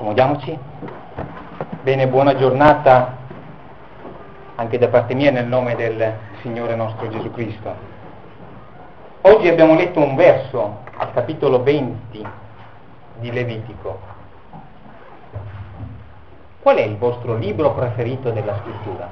Accomodiamoci. Bene, buona giornata anche da parte mia nel nome del Signore nostro Gesù Cristo. Oggi abbiamo letto un verso al capitolo 20 di Levitico. Qual è il vostro libro preferito della scrittura?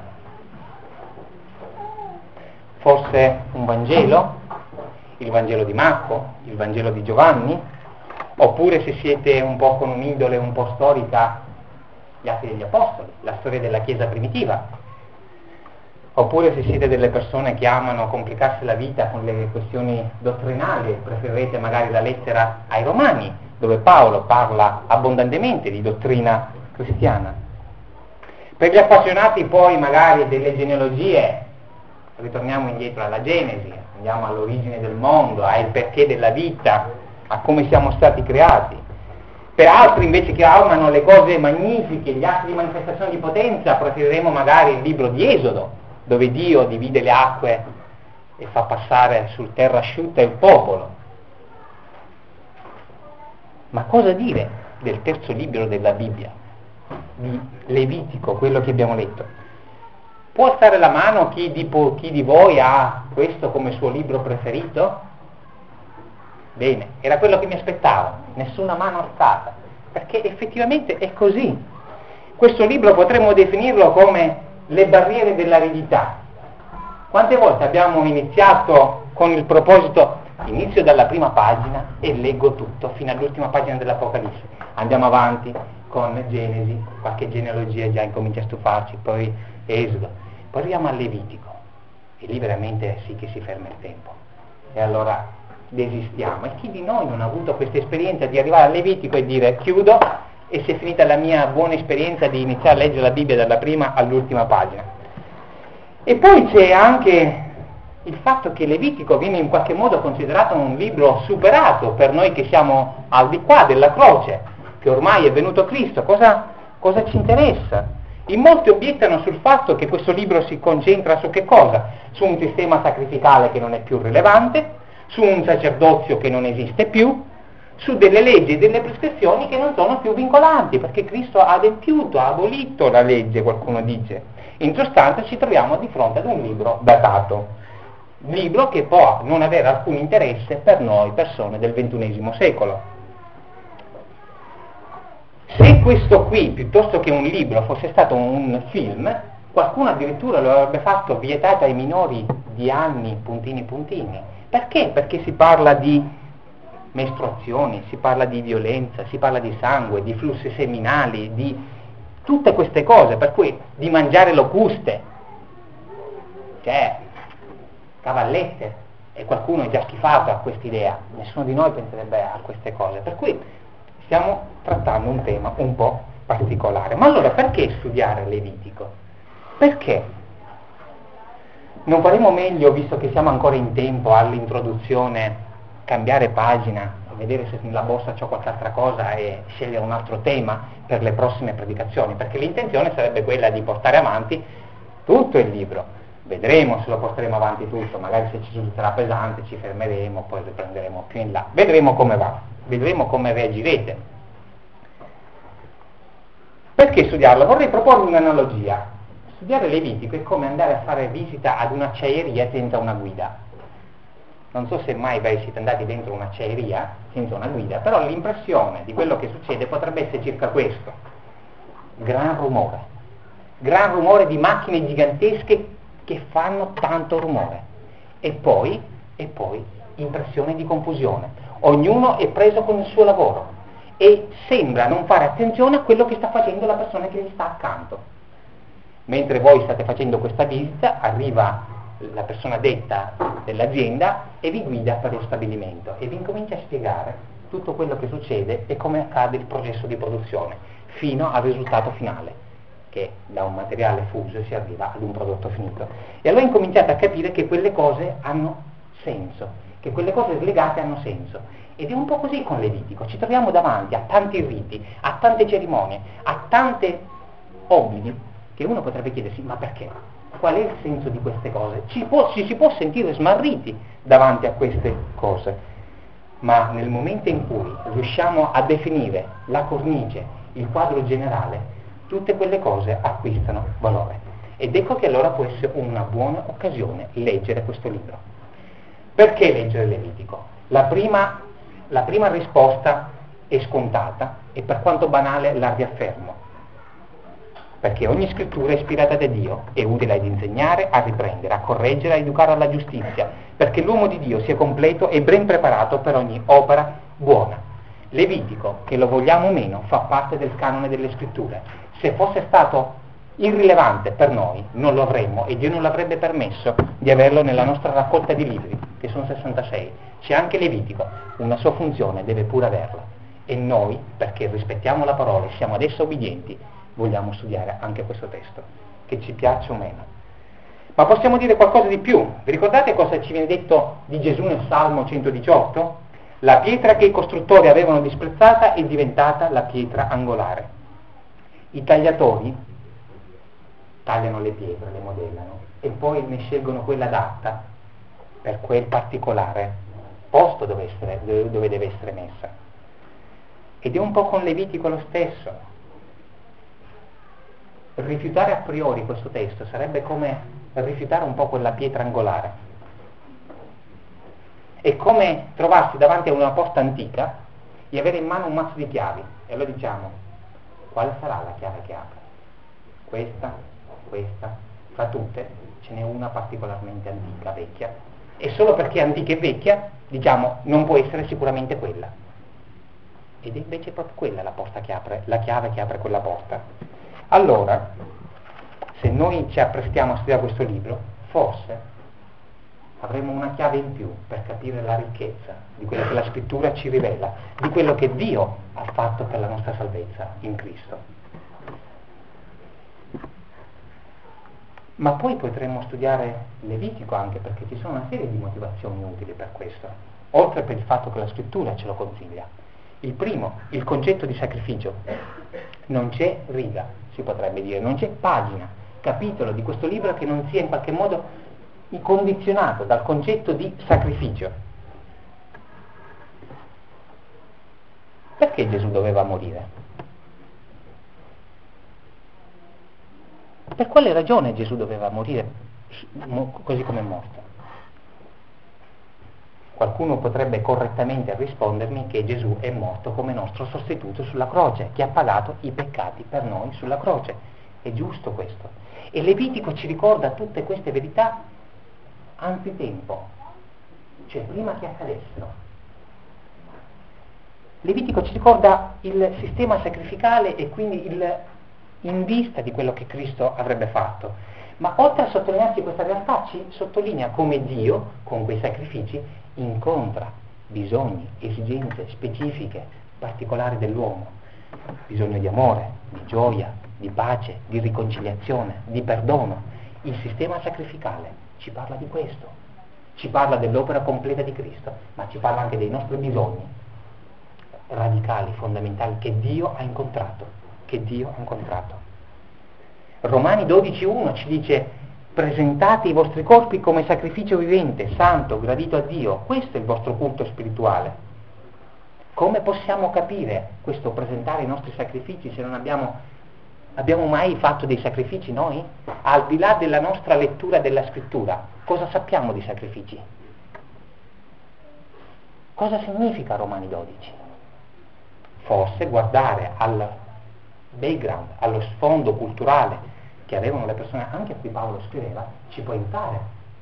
Forse un Vangelo? Il Vangelo di Marco? Il Vangelo di Giovanni? Oppure, se siete un po' con un'indole un po' storica, gli Atti degli Apostoli, la storia della Chiesa primitiva. Oppure, se siete delle persone che amano complicarsi la vita con le questioni dottrinali, preferirete magari la lettera ai Romani, dove Paolo parla abbondantemente di dottrina cristiana. Per gli appassionati poi magari delle genealogie, ritorniamo indietro alla Genesi, andiamo all'origine del mondo, al perché della vita, a come siamo stati creati. Per altri invece che amano le cose magnifiche, gli atti di manifestazione di potenza, preferiremo magari il libro di Esodo, dove Dio divide le acque e fa passare sul terra asciutta il popolo. Ma cosa dire del terzo libro della Bibbia, di Levitico, quello che abbiamo letto? Può alzare la mano chi di voi ha questo come suo libro preferito? Bene, era quello che mi aspettavo, nessuna mano alzata, perché effettivamente è così. Questo libro potremmo definirlo come le barriere dell'aridità. Quante volte abbiamo iniziato con il proposito, inizio dalla prima pagina e leggo tutto fino all'ultima pagina dell'Apocalisse, andiamo avanti con Genesi, qualche genealogia già incomincia a stufarci, poi Esodo, poi arriviamo al Levitico e lì veramente sì che si ferma il tempo e allora desistiamo. E chi di noi non ha avuto questa esperienza di arrivare al Levitico e dire chiudo e si è finita la mia buona esperienza di iniziare a leggere la Bibbia dalla prima all'ultima pagina? E poi c'è anche il fatto che Levitico viene in qualche modo considerato un libro superato per noi che siamo al di qua della croce, che ormai è venuto Cristo. Cosa ci interessa? In molti obiettano sul fatto che questo libro si concentra su che cosa? Su un sistema sacrificale che non è più rilevante, su un sacerdozio che non esiste più, su delle leggi e delle prescrizioni che non sono più vincolanti, perché Cristo ha adempiuto, ha abolito la legge, qualcuno dice. In sostanza ci troviamo di fronte ad un libro datato, libro che può non avere alcun interesse per noi persone del XXI secolo. Se questo qui, piuttosto che un libro, fosse stato un film, qualcuno addirittura lo avrebbe fatto vietato ai minori di anni, puntini puntini. Perché? Perché si parla di mestruazioni, si parla di violenza, si parla di sangue, di flussi seminali, di tutte queste cose, per cui di mangiare locuste, cioè cavallette, e qualcuno è già schifato a quest'idea, nessuno di noi penserebbe a queste cose, per cui stiamo trattando un tema un po' particolare. Ma allora perché studiare Levitico? Perché? Non faremo meglio, visto che siamo ancora in tempo all'introduzione, cambiare pagina, vedere se nella borsa c'ho qualche altra cosa e scegliere un altro tema per le prossime predicazioni, perché l'intenzione sarebbe quella di portare avanti tutto il libro. Vedremo se lo porteremo avanti tutto, magari se ci risulterà pesante ci fermeremo, poi riprenderemo più in là. Vedremo come va, vedremo come reagirete. Perché studiarlo? Vorrei proporvi un'analogia. Studiare Levitico è come andare a fare visita ad un'acciaieria senza una guida. Non so se mai siete andati dentro un'acciaieria senza una guida, però l'impressione di quello che succede potrebbe essere circa questo. Gran rumore di macchine gigantesche che fanno tanto rumore. E poi impressione di confusione. Ognuno è preso con il suo lavoro e sembra non fare attenzione a quello che sta facendo la persona che gli sta accanto. Mentre voi state facendo questa visita, arriva la persona detta dell'azienda e vi guida per lo stabilimento e vi incomincia a spiegare tutto quello che succede e come accade il processo di produzione fino al risultato finale, che da un materiale fuso si arriva ad un prodotto finito. E allora incominciate a capire che quelle cose hanno senso, che quelle cose slegate hanno senso. Ed è un po' così con Levitico, ci troviamo davanti a tanti riti, a tante cerimonie, a tante obblighi, che uno potrebbe chiedersi, ma perché? Qual è il senso di queste cose? Ci si può sentire smarriti davanti a queste cose, ma nel momento in cui riusciamo a definire la cornice il quadro generale, tutte quelle cose acquistano valore. Ed ecco che allora può essere una buona occasione leggere questo libro. Perché leggere Levitico? La prima risposta è scontata e per quanto banale la riaffermo. Perché ogni scrittura è ispirata da Dio, è utile ad insegnare, a riprendere, a correggere, a educare alla giustizia, perché l'uomo di Dio sia completo e ben preparato per ogni opera buona. Levitico, che lo vogliamo o meno, fa parte del canone delle scritture. Se fosse stato irrilevante per noi, non lo avremmo e Dio non l'avrebbe permesso di averlo nella nostra raccolta di libri, che sono 66. C'è anche Levitico, una sua funzione deve pure averla. E noi, perché rispettiamo la parola e siamo adesso obbedienti, vogliamo studiare anche questo testo, che ci piaccia o meno. Ma possiamo dire qualcosa di più. Vi ricordate cosa ci viene detto di Gesù nel Salmo 118? La pietra che i costruttori avevano disprezzata è diventata la pietra angolare. I tagliatori tagliano le pietre, le modellano e poi ne scelgono quella adatta per quel particolare posto dove deve essere messa. Ed è un po' con Levitico lo stesso. Rifiutare a priori questo testo sarebbe come rifiutare un po' quella pietra angolare. È come trovarsi davanti a una porta antica e avere in mano un mazzo di chiavi e allora diciamo: quale sarà la chiave che apre? Questa, fra tutte ce n'è una particolarmente antica, vecchia, e solo perché è antica e vecchia diciamo non può essere sicuramente quella, ed è invece proprio quella la porta che apre, la chiave che apre quella porta. Allora, se noi ci apprestiamo a studiare questo libro, forse avremo una chiave in più per capire la ricchezza di quello che la scrittura ci rivela, di quello che Dio ha fatto per la nostra salvezza in Cristo. Ma poi potremmo studiare Levitico anche perché ci sono una serie di motivazioni utili per questo, oltre per il fatto che la scrittura ce lo consiglia. Il primo, il concetto di sacrificio. Non c'è riga, si potrebbe dire, non c'è pagina, capitolo di questo libro che non sia in qualche modo condizionato dal concetto di sacrificio. Perché Gesù doveva morire? Per quale ragione Gesù doveva morire così come è morto? Qualcuno potrebbe correttamente rispondermi che Gesù è morto come nostro sostituto sulla croce, che ha pagato i peccati per noi sulla croce. È giusto questo. E Levitico ci ricorda tutte queste verità anzitempo, cioè prima che accadessero. Levitico ci ricorda il sistema sacrificale e quindi in vista di quello che Cristo avrebbe fatto. Ma oltre a sottolinearci questa realtà, ci sottolinea come Dio, con quei sacrifici, incontra bisogni, esigenze specifiche, particolari dell'uomo. Bisogno di amore, di gioia, di pace, di riconciliazione, di perdono. Il sistema sacrificale ci parla di questo. Ci parla dell'opera completa di Cristo, ma ci parla anche dei nostri bisogni radicali, fondamentali, che Dio ha incontrato. Romani 12:1 ci dice: presentate i vostri corpi come sacrificio vivente, santo, gradito a Dio. Questo è il vostro culto spirituale. Come possiamo capire questo presentare i nostri sacrifici se non abbiamo mai fatto dei sacrifici noi? Al di là della nostra lettura della scrittura, cosa sappiamo di sacrifici? Cosa significa Romani 12? Forse guardare al background, allo sfondo culturale che avevano le persone anche a cui Paolo scriveva, ci può aiutare.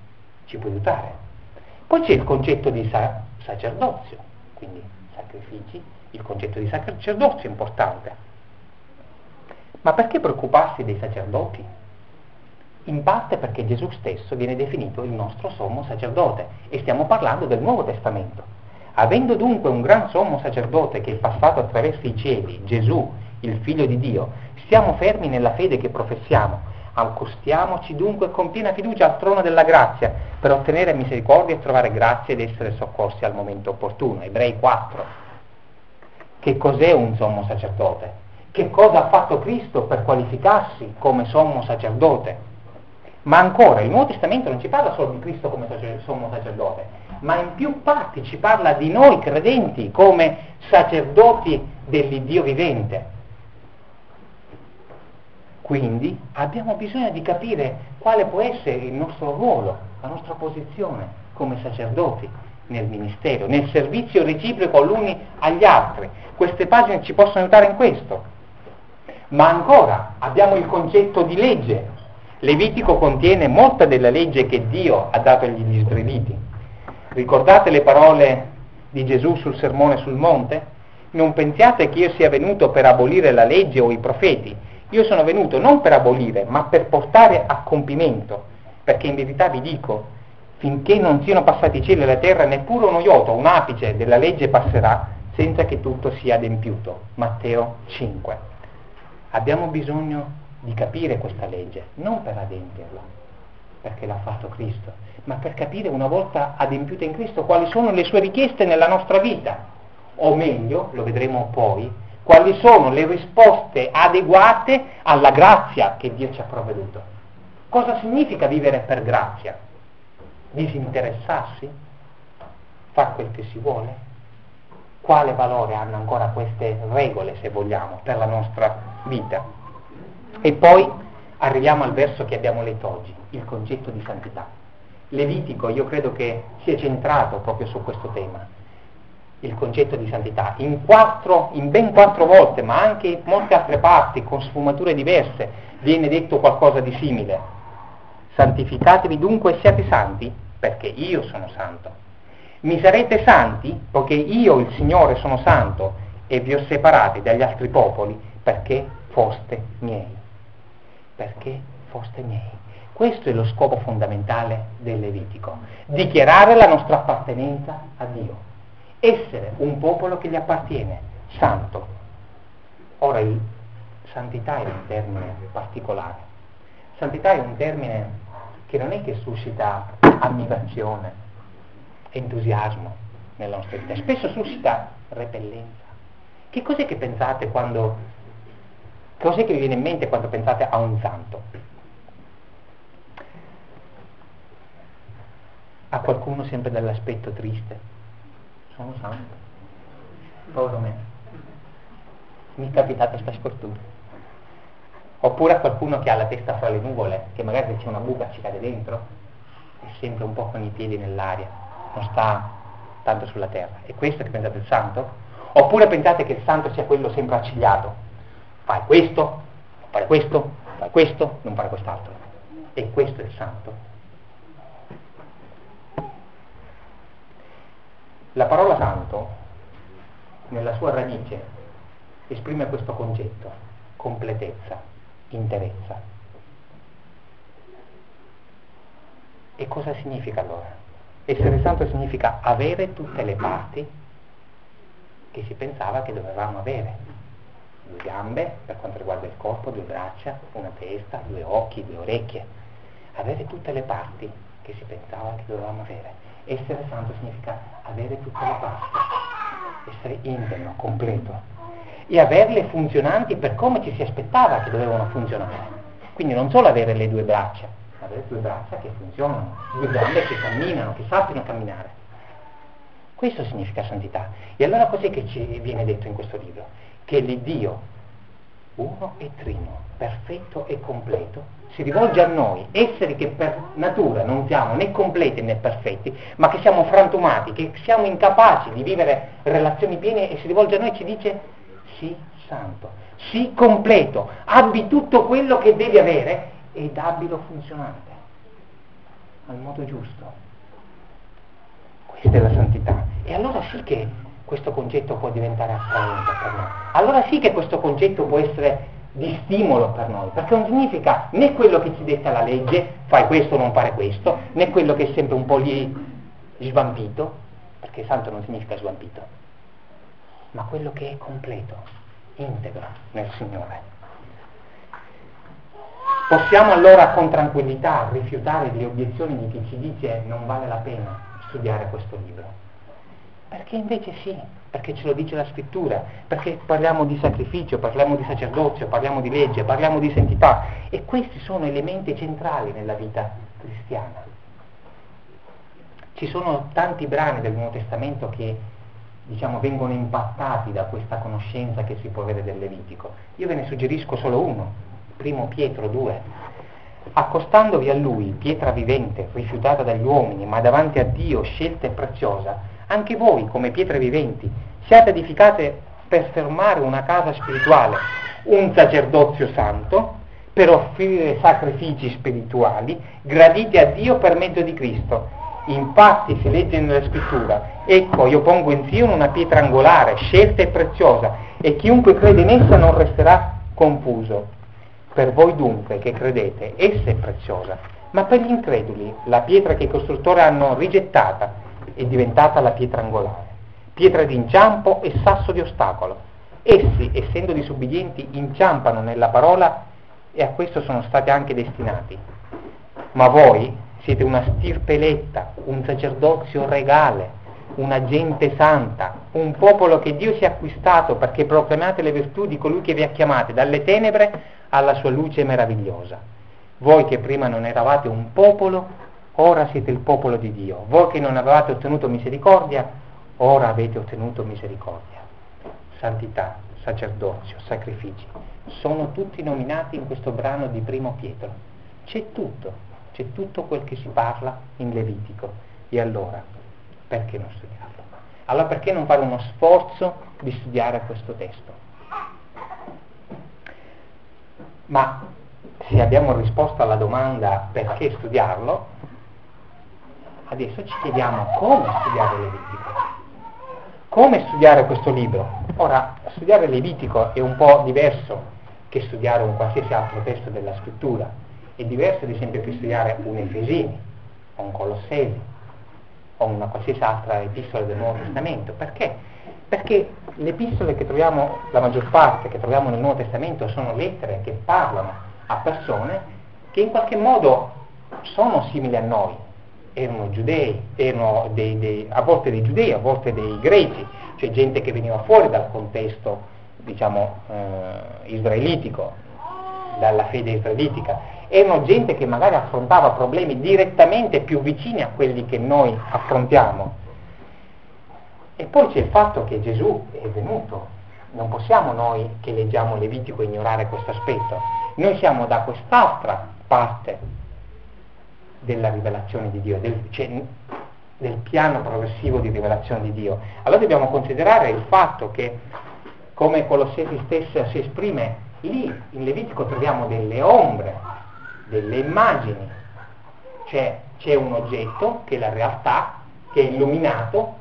Poi c'è il concetto di sacerdozio, quindi sacrifici, il concetto di sacerdozio è importante. Ma perché preoccuparsi dei sacerdoti? In parte perché Gesù stesso viene definito il nostro sommo sacerdote e stiamo parlando del Nuovo Testamento. Avendo dunque un gran sommo sacerdote che è passato attraverso i cieli, Gesù, il Figlio di Dio, stiamo fermi nella fede che professiamo, accostiamoci dunque con piena fiducia al trono della grazia per ottenere misericordia e trovare grazia ed essere soccorsi al momento opportuno. Ebrei 4. Che cos'è un sommo sacerdote? Che cosa ha fatto Cristo per qualificarsi come sommo sacerdote? Ma ancora, il Nuovo Testamento non ci parla solo di Cristo come sommo sacerdote, ma in più parti ci parla di noi credenti come sacerdoti dell'Iddio vivente. Quindi abbiamo bisogno di capire quale può essere il nostro ruolo, la nostra posizione come sacerdoti nel ministero, nel servizio reciproco gli uni agli altri. Queste pagine ci possono aiutare in questo. Ma ancora abbiamo il concetto di legge. Levitico contiene molta della legge che Dio ha dato agli israeliti. Ricordate le parole di Gesù sul sermone sul monte? Non pensiate che io sia venuto per abolire la legge o i profeti. Io sono venuto non per abolire, ma per portare a compimento. Perché in verità vi dico, finché non siano passati i cieli e la terra, neppure uno iota, un apice della legge passerà senza che tutto sia adempiuto. Matteo 5. Abbiamo bisogno di capire questa legge, non per adempierla, perché l'ha fatto Cristo, ma per capire una volta adempiuta in Cristo quali sono le sue richieste nella nostra vita, o meglio, lo vedremo poi, quali sono le risposte adeguate alla grazia che Dio ci ha provveduto. Cosa significa vivere per grazia? Disinteressarsi? Far quel che si vuole? Quale valore hanno ancora queste regole, se vogliamo, per la nostra vita? E poi arriviamo al verso che abbiamo letto oggi, il concetto di santità. Levitico, io credo che sia centrato proprio su questo tema, il concetto di santità, in ben 4 volte, ma anche in molte altre parti, con sfumature diverse, viene detto qualcosa di simile. Santificatevi dunque e siate santi, perché io sono santo. Mi sarete santi, poiché io, il Signore, sono santo, e vi ho separati dagli altri popoli, perché foste miei. Perché foste miei. Questo è lo scopo fondamentale del Levitico, dichiarare la nostra appartenenza a Dio, essere un popolo che gli appartiene, santo. Ora, santità è un termine particolare. Santità è un termine che non è che suscita ammirazione, entusiasmo nella nostra vita, spesso suscita repellenza. Che cos'è che pensate cos'è che vi viene in mente quando pensate a un santo? A qualcuno sempre dall'aspetto triste? Sono santo. Povero me. Mi è capitata sta sfortuna. Oppure a qualcuno che ha la testa fra le nuvole, che magari se c'è una buca ci cade dentro, è sempre un po' con i piedi nell'aria, non sta tanto sulla terra. È questo che pensate il santo? Oppure pensate che il santo sia quello sempre accigliato? Fai questo, non fare questo, fai questo, non fare quest'altro. E questo è il santo. La parola santo, nella sua radice, esprime questo concetto: completezza, interezza. E cosa significa allora? Essere santo significa avere tutte le parti che si pensava che dovevamo avere. 2 gambe, per quanto riguarda il corpo, 2 braccia, una testa, 2 occhi, 2 orecchie. Avere tutte le parti che si pensava che dovevamo avere. Essere santo significa avere tutte le parti, essere integro, completo, e averle funzionanti per come ci si aspettava che dovevano funzionare. Quindi non solo avere le 2 braccia, ma avere 2 braccia che funzionano, 2 gambe che camminano, che sappiano camminare. Questo significa santità. E allora cos'è che ci viene detto in questo libro? Che l'Iddio, uno e trino, perfetto e completo, si rivolge a noi, esseri che per natura non siamo né completi né perfetti, ma che siamo frantumati, che siamo incapaci di vivere relazioni piene, e si rivolge a noi e ci dice: sii santo, sii completo, abbi tutto quello che devi avere ed abbilo funzionante, al modo giusto. Questa è la santità. E allora sì che questo concetto può diventare attraente per noi. Allora sì che questo concetto può essere di stimolo per noi, perché non significa né quello che ci detta la legge, fai questo o non fare questo, né quello che è sempre un po' lì svampito, perché santo non significa svampito, ma quello che è completo, integro nel Signore. Possiamo allora con tranquillità rifiutare le obiezioni di chi ci dice non vale la pena studiare questo libro, perché invece sì, perché ce lo dice la scrittura, perché parliamo di sacrificio, parliamo di sacerdozio, parliamo di legge, parliamo di santità, e questi sono elementi centrali nella vita cristiana. Ci sono tanti brani del Nuovo Testamento che, vengono impattati da questa conoscenza che si può avere del Levitico. Io ve ne suggerisco solo uno, Primo Pietro 2. Accostandovi a Lui, pietra vivente, rifiutata dagli uomini, ma davanti a Dio scelta e preziosa, anche voi, come pietre viventi, siate edificate per formare una casa spirituale, un sacerdozio santo, per offrire sacrifici spirituali, graditi a Dio per mezzo di Cristo. Infatti si legge nella Scrittura: ecco, io pongo in Sion una pietra angolare, scelta e preziosa, e chiunque crede in essa non resterà confuso. Per voi dunque che credete, essa è preziosa, ma per gli increduli la pietra che i costruttori hanno rigettata è diventata la pietra angolare, pietra di inciampo e sasso di ostacolo. Essi, essendo disubbidienti, inciampano nella parola e a questo sono stati anche destinati. Ma voi siete una stirpe eletta, un sacerdozio regale, una gente santa, un popolo che Dio si è acquistato perché proclamate le virtù di colui che vi ha chiamate dalle tenebre alla sua luce meravigliosa. Voi che prima non eravate un popolo, ora siete il popolo di Dio. Voi che non avevate ottenuto misericordia, ora avete ottenuto misericordia. Santità, sacerdozio, sacrifici, sono tutti nominati in questo brano di Primo Pietro. C'è tutto quel che si parla in Levitico. E allora, perché non studiarlo? Allora perché non fare uno sforzo di studiare questo testo? Ma se abbiamo risposto alla domanda perché studiarlo, adesso ci chiediamo come studiare Levitico. Come studiare questo libro? Ora, studiare Levitico è un po' diverso che studiare un qualsiasi altro testo della Scrittura. È diverso, ad esempio, che studiare un Efesini, o un Colossesi, o una qualsiasi altra epistola del Nuovo Testamento. Perché? Perché le epistole che troviamo, la maggior parte che troviamo nel Nuovo Testamento, sono lettere che parlano a persone che in qualche modo sono simili a noi. Erano giudei, erano a volte dei giudei, a volte dei greci, cioè gente che veniva fuori dal contesto, diciamo, israelitico, dalla fede israelitica. Erano gente che magari affrontava problemi direttamente più vicini a quelli che noi affrontiamo. E poi c'è il fatto che Gesù è venuto. Non possiamo noi che leggiamo Levitico ignorare questo aspetto. Noi siamo da quest'altra parte della rivelazione di Dio, del piano progressivo di rivelazione di Dio. Allora dobbiamo considerare il fatto che, come Colossesi stessa si esprime, lì in Levitico troviamo delle ombre, delle immagini, cioè c'è un oggetto che è la realtà, che è illuminato,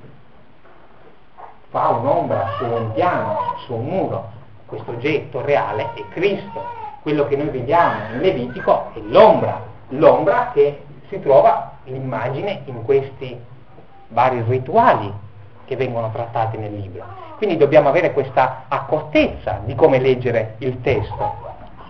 fa un'ombra su un piano, su un muro. Questo oggetto reale è Cristo. Quello che noi vediamo in Levitico è l'ombra che si trova l'immagine in questi vari rituali che vengono trattati nel libro. Quindi dobbiamo avere questa accortezza di come leggere il testo.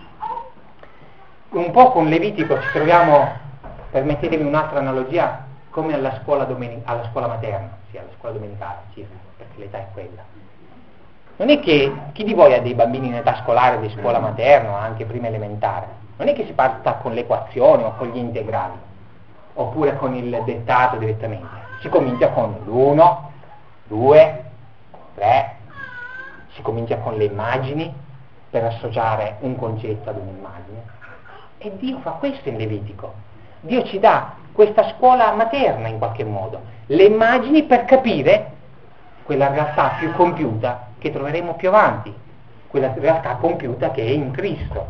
Un po' con Levitico ci troviamo, permettetemi un'altra analogia, come alla scuola materna, alla scuola domenicale, circa, perché l'età è quella. Non è che chi di voi ha dei bambini in età scolare di scuola materna o anche prima elementare, non è che si parta con le equazioni o con gli integrali, oppure con il dettato direttamente. Si comincia con l'1, 2, 3, si comincia con le immagini per associare un concetto ad un'immagine. E Dio fa questo in Levitico. Dio ci dà questa scuola materna in qualche modo, le immagini per capire quella realtà più compiuta che troveremo più avanti, quella realtà compiuta che è in Cristo.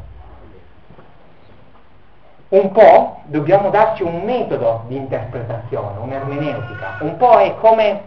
Un po' dobbiamo darci un metodo di interpretazione, un'ermeneutica, un po' è come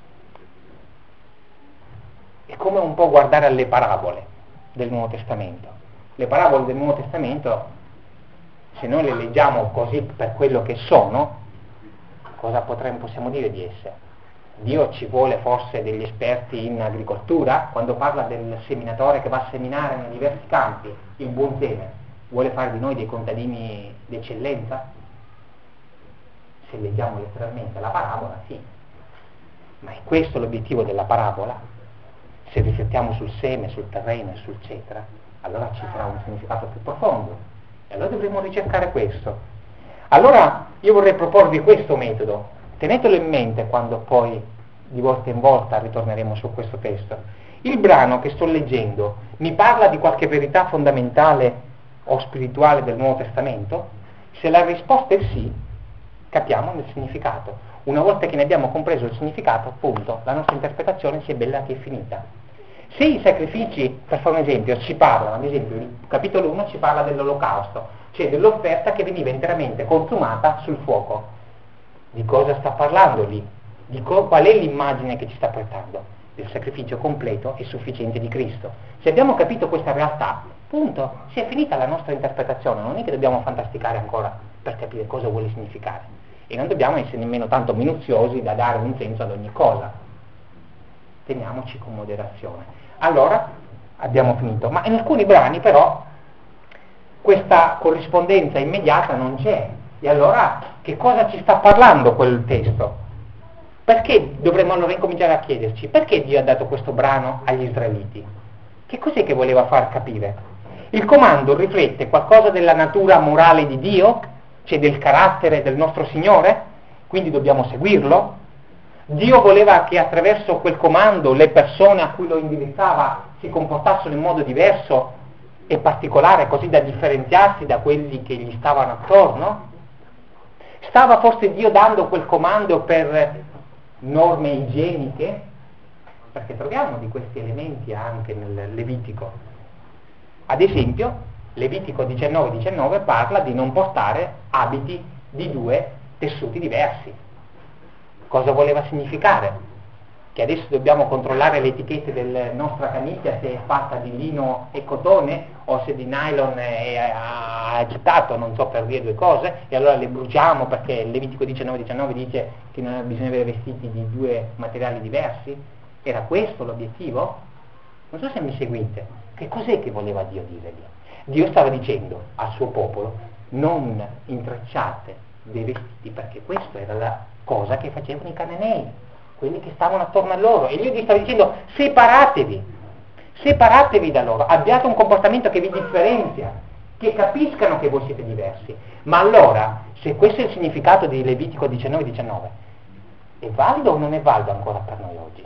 un po' guardare alle parabole del Nuovo Testamento. Le parabole del Nuovo Testamento, se noi le leggiamo così per quello che sono, cosa possiamo dire di esse? Dio ci vuole forse degli esperti in agricoltura? Quando parla del seminatore che va a seminare nei diversi campi il buon seme, vuole fare di noi dei contadini d'eccellenza? Se leggiamo letteralmente la parabola, sì. Ma è questo l'obiettivo della parabola? Se riflettiamo sul seme, sul terreno e sul cetra, allora ci sarà un significato più profondo. E allora dovremo ricercare questo. Allora io vorrei proporvi questo metodo. Tenetelo in mente quando poi di volta in volta ritorneremo su questo testo. Il brano che sto leggendo mi parla di qualche verità fondamentale o spirituale del Nuovo Testamento? Se la risposta è sì, capiamo il significato. Una volta che ne abbiamo compreso il significato, appunto, la nostra interpretazione si è bella che è finita. Se i sacrifici, per fare un esempio, ci parlano, ad esempio il capitolo 1 ci parla dell'olocausto, cioè dell'offerta che veniva interamente consumata sul fuoco. Di cosa sta parlando lì? Qual è l'immagine che ci sta portando? Del sacrificio completo e sufficiente di Cristo. Se abbiamo capito questa realtà, punto, si è finita la nostra interpretazione, non è che dobbiamo fantasticare ancora per capire cosa vuole significare. E non dobbiamo essere nemmeno tanto minuziosi da dare un senso ad ogni cosa. Teniamoci con moderazione. Allora, abbiamo finito. Ma in alcuni brani però questa corrispondenza immediata non c'è. E allora che cosa ci sta parlando quel testo? Perché dovremmo allora incominciare a chiederci perché Dio ha dato questo brano agli israeliti? Che cos'è che voleva far capire? Il comando riflette qualcosa della natura morale di Dio, cioè del carattere del nostro Signore, quindi dobbiamo seguirlo. Dio voleva che attraverso quel comando le persone a cui lo indirizzava si comportassero in modo diverso e particolare, così da differenziarsi da quelli che gli stavano attorno. Stava forse Dio dando quel comando per norme igieniche? Perché troviamo di questi elementi anche nel Levitico. Ad esempio, Levitico 19:19 parla di non portare abiti di 2 tessuti diversi. Cosa voleva significare? Che adesso dobbiamo controllare le etichette della nostra camicia se è fatta di lino e cotone o se di nylon è acetato, non so, per dire 2 cose, e allora le bruciamo perché il Levitico 19:19 dice che non bisogna avere vestiti di 2 materiali diversi? Era questo l'obiettivo? Non so se mi seguite. Che cos'è che voleva Dio dire lì? Dio stava dicendo al suo popolo: non intrecciate dei vestiti, perché questa era la cosa che facevano i cananei, quelli che stavano attorno a loro, e Dio gli stava dicendo: separatevi da loro, abbiate un comportamento che vi differenzia, che capiscano che voi siete diversi. Ma allora, se questo è il significato di Levitico 19:19, è valido o non è valido ancora per noi oggi?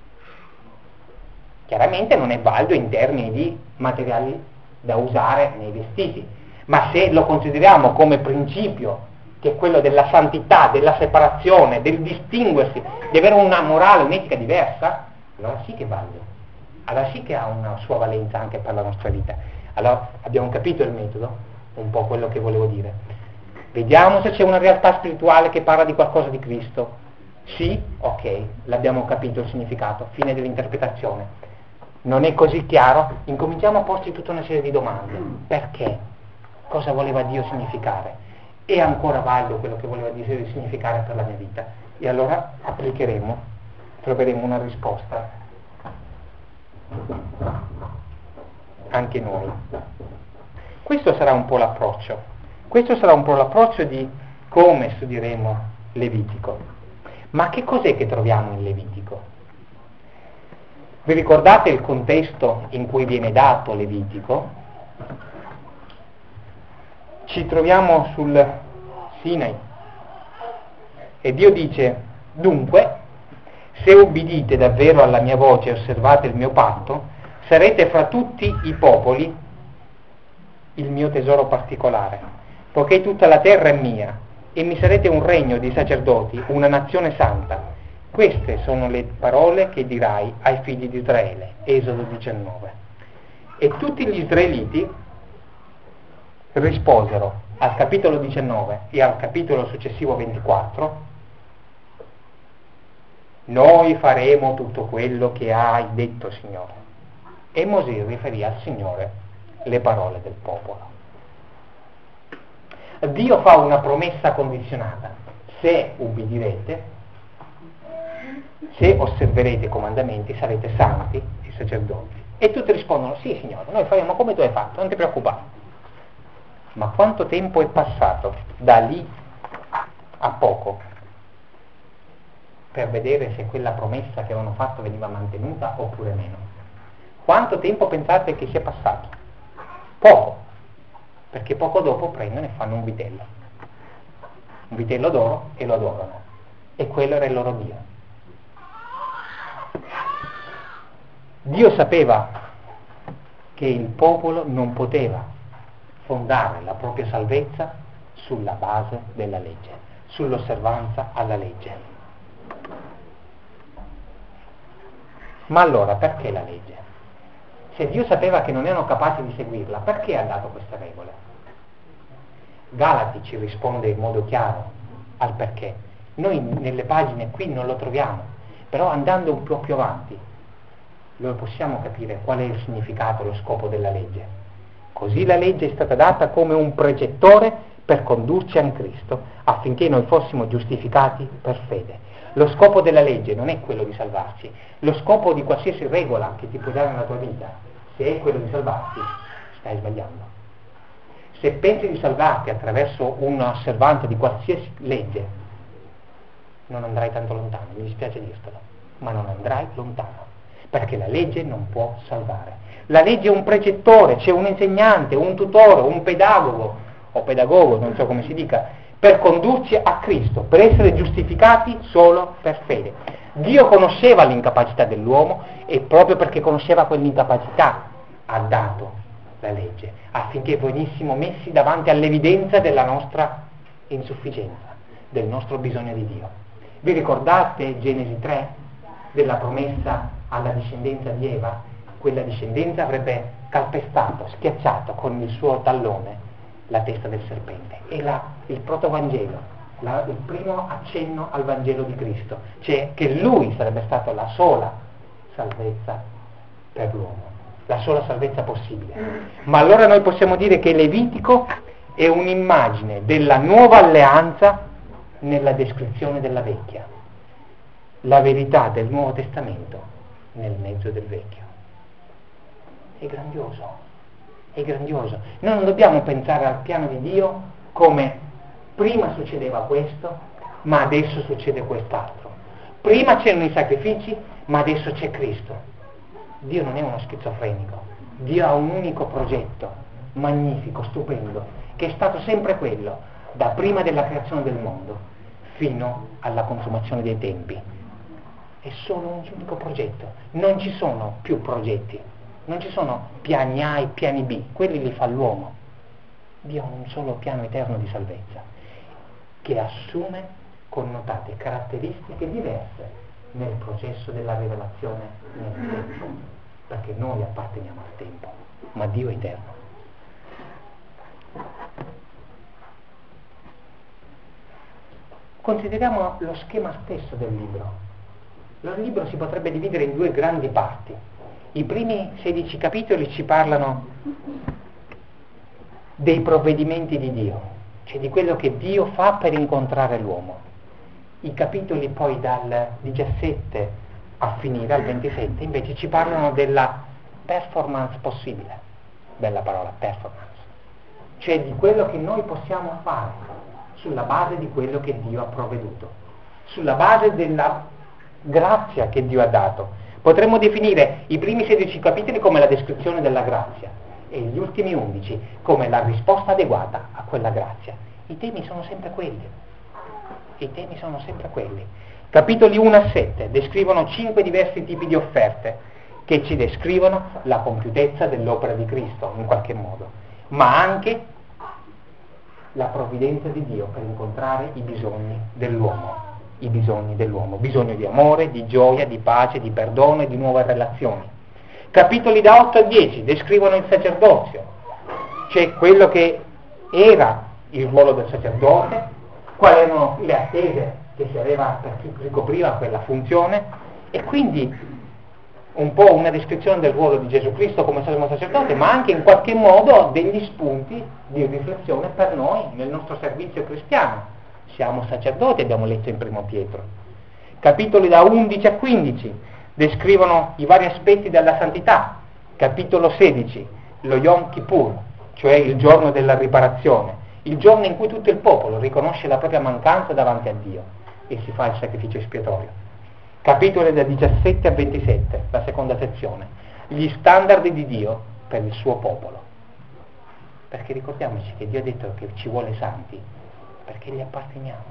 Chiaramente non è valido in termini di materiali da usare nei vestiti, ma se lo consideriamo come principio, che è quello della santità, della separazione, del distinguersi, di avere una morale, un'etica diversa, allora sì che è valido, allora sì che ha una sua valenza anche per la nostra vita. Allora abbiamo capito il metodo, un po' quello che volevo dire. Vediamo se c'è una realtà spirituale che parla di qualcosa di Cristo. Sì? Ok, l'abbiamo capito il significato, fine dell'interpretazione. Non è così chiaro? Incominciamo a porci tutta una serie di domande. Perché? Cosa voleva Dio significare? È ancora valido quello che voleva Dio significare per la mia vita? E allora applicheremo, troveremo una risposta anche noi. Questo sarà un po' l'approccio. Questo sarà un po' l'approccio di come studieremo Levitico. Ma che cos'è che troviamo in Levitico? Vi ricordate il contesto in cui viene dato Levitico? Ci troviamo sul Sinai e Dio dice: dunque, se ubbidite davvero alla mia voce e osservate il mio patto, sarete fra tutti i popoli il mio tesoro particolare, poiché tutta la terra è mia, e mi sarete un regno di sacerdoti, una nazione santa. Queste sono le parole che dirai ai figli di Israele. Esodo 19. E tutti gli israeliti risposero al capitolo 19 e al capitolo successivo 24: noi faremo tutto quello che hai detto, Signore. E Mosè riferì al Signore le parole del popolo. Dio fa una promessa condizionata: se ubbidirete, se osserverete i comandamenti, sarete santi e sacerdoti. E tutti rispondono: sì, Signore, noi faremo come tu hai fatto, non ti preoccupare. Ma quanto tempo è passato da lì a poco per vedere se quella promessa che avevano fatto veniva mantenuta oppure meno? Quanto tempo pensate che sia passato? Poco, perché poco dopo prendono e fanno un vitello d'oro, e lo adorano, e quello era il loro Dio. Dio sapeva che il popolo non poteva fondare la propria salvezza sulla base della legge, sull'osservanza alla legge. Ma allora perché la legge? Se Dio sapeva che non erano capaci di seguirla, perché ha dato queste regole? Galati ci risponde in modo chiaro al perché. Noi nelle pagine qui non lo troviamo, però andando un po' più avanti lo possiamo capire qual è il significato, lo scopo della legge. Così la legge è stata data come un precettore per condurci a Cristo, affinché noi fossimo giustificati per fede. Lo scopo della legge non è quello di salvarci, lo scopo di qualsiasi regola che ti puoi dare nella tua vita, se è quello di salvarti, stai sbagliando. Se pensi di salvarti attraverso un'osservanza di qualsiasi legge, non andrai tanto lontano, mi dispiace dirtelo, ma non andrai lontano, perché la legge non può salvare. La legge è un precettore, c'è un insegnante, un tutore, un pedagogo, o pedagogo, non so come si dica, per condurci a Cristo, per essere giustificati solo per fede. Dio conosceva l'incapacità dell'uomo e proprio perché conosceva quell'incapacità ha dato la legge, affinché venissimo messi davanti all'evidenza della nostra insufficienza, del nostro bisogno di Dio. Vi ricordate Genesi 3 della promessa alla discendenza di Eva? Quella discendenza avrebbe calpestato, schiacciato con il suo tallone la testa del serpente. È il protovangelo, il primo accenno al Vangelo di Cristo, cioè che lui sarebbe stato la sola salvezza per l'uomo, la sola salvezza possibile. Ma allora noi possiamo dire che Levitico è un'immagine della nuova alleanza nella descrizione della vecchia, la verità del Nuovo Testamento nel mezzo del vecchio. È grandioso, è grandioso. Noi non dobbiamo pensare al piano di Dio come prima succedeva questo, ma adesso succede quest'altro. Prima c'erano i sacrifici, ma adesso c'è Cristo. Dio non è uno schizofrenico, Dio ha un unico progetto, magnifico, stupendo, che è stato sempre quello, da prima della creazione del mondo fino alla consumazione dei tempi. È solo un unico progetto, non ci sono più progetti, non ci sono piani A e piani B, quelli li fa l'uomo. Dio ha un solo piano eterno di salvezza, che assume connotate caratteristiche diverse nel processo della rivelazione nel tempo, perché noi apparteniamo al tempo, ma Dio è eterno. Consideriamo lo schema stesso del libro. Lo libro si potrebbe dividere in due grandi parti. I primi 16 capitoli ci parlano dei provvedimenti di Dio, cioè di quello che Dio fa per incontrare l'uomo. I capitoli poi dal 17 a finire, al 27, invece ci parlano della performance possibile, bella parola, performance, cioè di quello che noi possiamo fare sulla base di quello che Dio ha provveduto, sulla base della grazia che Dio ha dato. Potremmo definire i primi 16 capitoli come la descrizione della grazia e gli ultimi 11 come la risposta adeguata a quella grazia. I temi sono sempre quelli. I temi sono sempre quelli. Capitoli 1 a 7 descrivono 5 diversi tipi di offerte che ci descrivono la compiutezza dell'opera di Cristo in qualche modo, ma anche la provvidenza di Dio per incontrare i bisogni dell'uomo. Bisogno di amore, di gioia, di pace, di perdono e di nuove relazioni. Capitoli da 8 a 10 descrivono il sacerdozio, cioè quello che era il ruolo del sacerdote, quali erano le attese che si aveva per chi ricopriva quella funzione, e quindi un po' una descrizione del ruolo di Gesù Cristo come sommo sacerdote, ma anche in qualche modo degli spunti di riflessione per noi nel nostro servizio cristiano. Siamo sacerdoti, abbiamo letto in Primo Pietro. Capitoli da 11 a 15 descrivono i vari aspetti della santità. Capitolo 16, lo Yom Kippur, cioè il giorno della riparazione, il giorno in cui tutto il popolo riconosce la propria mancanza davanti a Dio e si fa il sacrificio espiatorio. Capitoli da 17 a 27, la seconda sezione, gli standard di Dio per il suo popolo. Perché ricordiamoci che Dio ha detto che ci vuole santi, perché gli apparteniamo.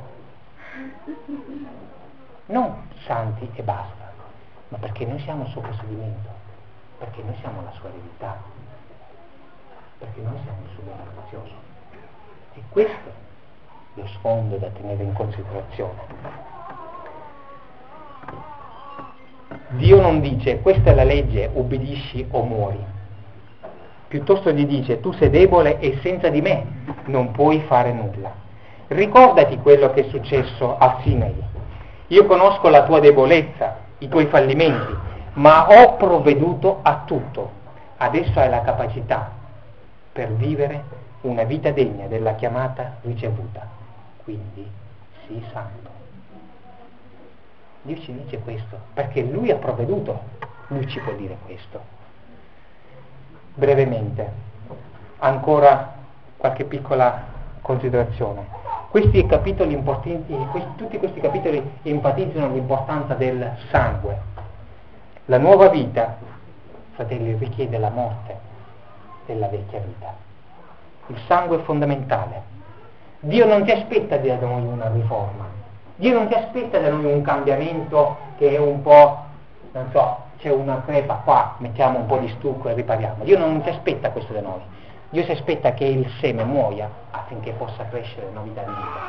Non santi e basta, ma perché noi siamo il suo possedimento, perché noi siamo la sua eredità, perché che noi siamo il suo bene prezioso. E questo è lo sfondo da tenere in considerazione. Dio non dice questa è la legge, obbedisci o muori. Piuttosto gli dice tu sei debole e senza di me non puoi fare nulla. Ricordati quello che è successo a Sinai. Io conosco la tua debolezza, i tuoi fallimenti, ma ho provveduto a tutto. Adesso hai la capacità per vivere una vita degna della chiamata ricevuta. Quindi sii santo. Dio ci dice questo, perché Lui ha provveduto, Lui ci può dire questo. Brevemente, ancora qualche piccola considerazione. Questi capitoli importanti, tutti questi capitoli enfatizzano l'importanza del sangue. La nuova vita, fratelli, richiede la morte della vecchia vita. Il sangue è fondamentale. Dio non ti aspetta da noi una riforma. Dio non ti aspetta da noi un cambiamento che è un po', non so, c'è una crepa qua, mettiamo un po' di stucco e ripariamo. Dio non ti aspetta questo da noi. Dio si aspetta che il seme muoia affinché possa crescere novità di vita.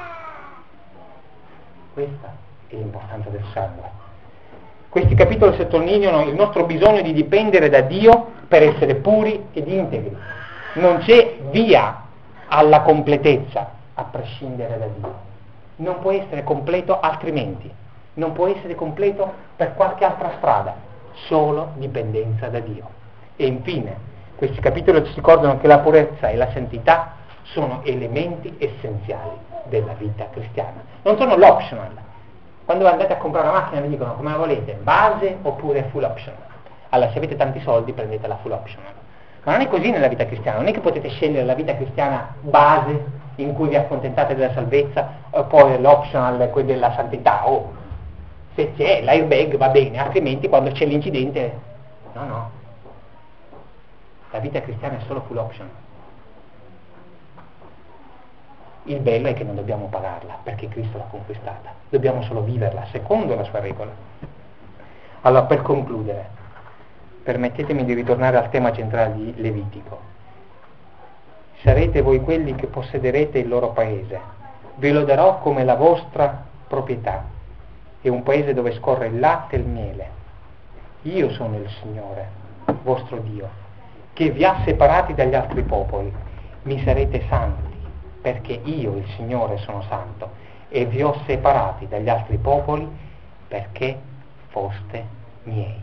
Questa è l'importanza del sangue. Questi capitoli sottolineano il nostro bisogno di dipendere da Dio per essere puri ed integri. Non c'è via alla completezza a prescindere da Dio. Non può essere completo altrimenti, non può essere completo per qualche altra strada, solo dipendenza da Dio. E infine, questi capitoli ci ricordano che la purezza e la santità sono elementi essenziali della vita cristiana, non sono l'optional. Quando andate a comprare una macchina vi dicono come la volete, base oppure full optional. Allora se avete tanti soldi prendete la full optional. Ma non è così nella vita cristiana, non è che potete scegliere la vita cristiana base in cui vi accontentate della salvezza e poi l'optional, quello della santità. Oh, se c'è l'airbag va bene, altrimenti quando c'è l'incidente, no. La vita cristiana è solo full optional. Il bello è che non dobbiamo pagarla, perché Cristo l'ha conquistata. Dobbiamo solo viverla, secondo la sua regola. Allora, per concludere, permettetemi di ritornare al tema centrale di Levitico. Sarete voi quelli che possederete il loro paese. Ve lo darò come la vostra proprietà. È un paese dove scorre il latte e il miele. Io sono il Signore, vostro Dio, che vi ha separati dagli altri popoli. Mi sarete santi, perché io, il Signore, sono santo, e vi ho separati dagli altri popoli perché foste miei.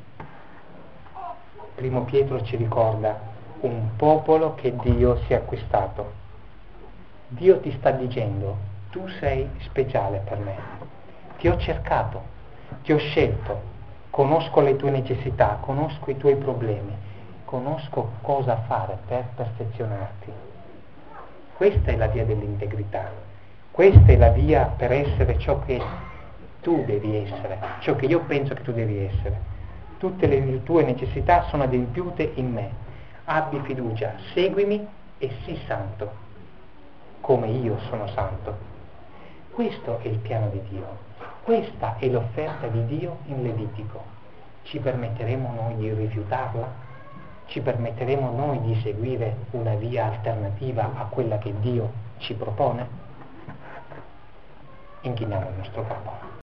Primo Pietro ci ricorda un popolo che Dio si è acquistato. Dio ti sta dicendo, tu sei speciale per me, ti ho cercato, ti ho scelto, conosco le tue necessità, conosco i tuoi problemi, conosco cosa fare per perfezionarti. Questa è la via dell'integrità, questa è la via per essere ciò che tu devi essere, ciò che io penso che tu devi essere. Tutte le tue necessità sono adempiute in me. Abbi fiducia, seguimi e sii santo, come io sono santo. Questo è il piano di Dio, questa è l'offerta di Dio in Levitico. Ci permetteremo noi di rifiutarla? Ci permetteremo noi di seguire una via alternativa a quella che Dio ci propone? Inchiniamo il nostro capo.